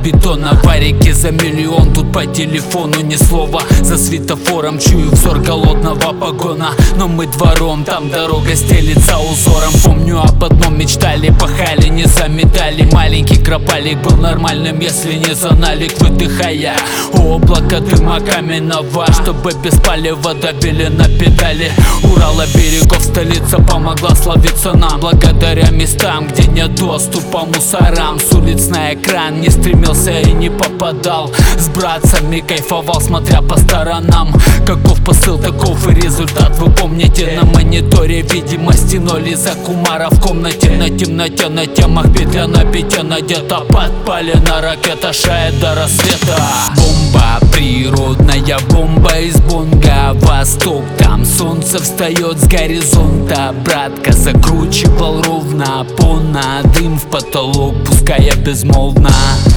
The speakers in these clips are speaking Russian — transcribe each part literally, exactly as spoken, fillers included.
бетона. Варики за миллион, тут по телефону ни слова. За светофором чую взор голодного погона. Но мы двором, там дорога стелится узором. Помню, об одном мечтали, пахали, не заметали. Маленький кропалик был нормальным, если не за налик. Выдыхая облако дыма каменного, чтобы без палева добили на педали. Урала берегов столица помогла славиться нам. Благодаря местам, где нет доступа мусорам. С улиц на экран не стремился и не попадал. С братцами кайфовал, смотря по сторонам. Каков посыл, таков и результат. Вы помните на мониторе видимости ноль из-за кумара в комнате. На темноте, на темах петля на пяте надета. Подпалена ракета, шает до рассвета. Бомба, природная бомба из Бонга. Восток, там солнце встает с горизонта. Братка закручивал ровно пона. Дым в потолок, пуская безмолвно.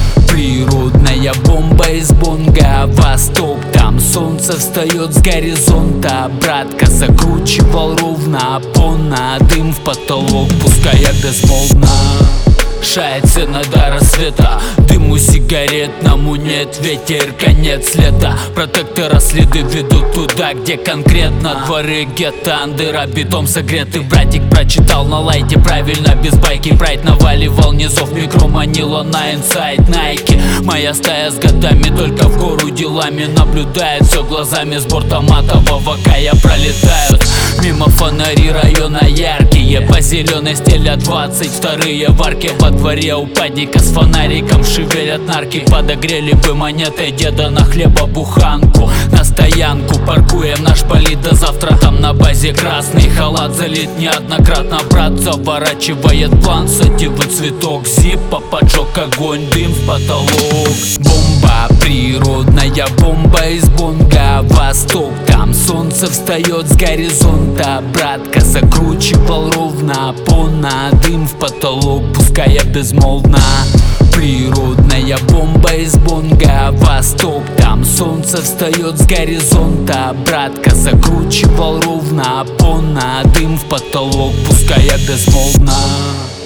Природная бомба из Бонга. Восток, там солнце встает с горизонта. Братка закручивал ровно пона. Дым в потолок, пуская безмолвно. Шает сено до рассвета. Дыму сигаретному нет, ветер, конец лета. Протектора следы ведут туда, где конкретно дворы гетто, андыра, бетон согретый. Братик прочитал на лайте правильно, без байки. Прайд наваливал низов, микро манила на инсайд Найки. Моя стая с годами только в гору делами наблюдает. Все глазами с борта матового кая пролетают. Мимо фонари района яркие, по зеленой стелят двадцать вторые варки. Во дворе у падика с фонариком шевелят нарки. Подогрели бы монетой деда на хлебобуханку. На стоянку паркуем наш болид до завтра. Там на базе красный халат залит неоднократно. Брат заворачивает план, садивый цветок. Зиппа поджег огонь, дым в потолок. Бомба, природная бомба из Бонга. Восток, там солнце встает с горизонта. Братка закручивал ровно пона. Дым в потолок, пуская безмолвно. Природная бомба из Бонга. Восток, там солнце встает с горизонта. Братка закручивал ровно пона. Дым в потолок, пуская безмолвно.